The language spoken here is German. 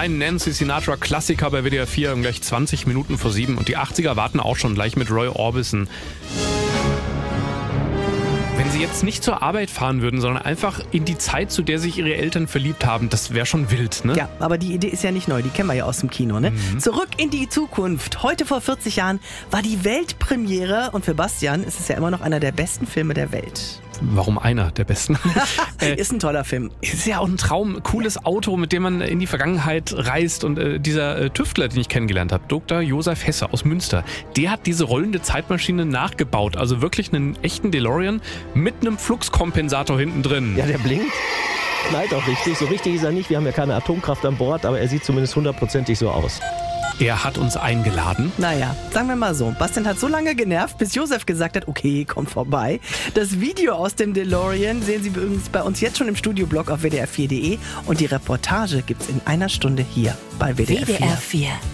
Ein Nancy Sinatra-Klassiker bei WDR 4 gleich 20 Minuten vor 7. Und die 80er warten auch schon gleich mit Roy Orbison. Wenn Sie jetzt nicht zur Arbeit fahren würden, sondern einfach in die Zeit, zu der sich Ihre Eltern verliebt haben, das wäre schon wild, ne? Ja, aber die Idee ist ja nicht neu, die kennen wir ja aus dem Kino, ne? Zurück in die Zukunft. Heute vor 40 Jahren war die Weltpremiere und für Bastian ist es ja immer noch einer der besten Filme der Welt. Warum einer der besten? Ist ein toller Film. Ist ja auch ein Traum, cooles Auto, mit dem man in die Vergangenheit reist. Und dieser Tüftler, den ich kennengelernt habe, Dr. Josef Hesse aus Münster, der hat diese rollende Zeitmaschine nachgebaut. Also wirklich einen echten DeLorean mit einem Fluxkompensator hinten drin. Ja, der blinkt. Knallt auch richtig. So richtig ist er nicht. Wir haben ja keine Atomkraft an Bord, aber er sieht zumindest 100%ig so aus. Er hat uns eingeladen. Naja, sagen wir mal so. Bastian hat so lange genervt, bis Josef gesagt hat, okay, komm vorbei. Das Video aus dem DeLorean sehen Sie übrigens bei uns jetzt schon im Studioblog auf wdr4.de und die Reportage gibt's in einer Stunde hier bei WDR 4. WDR 4.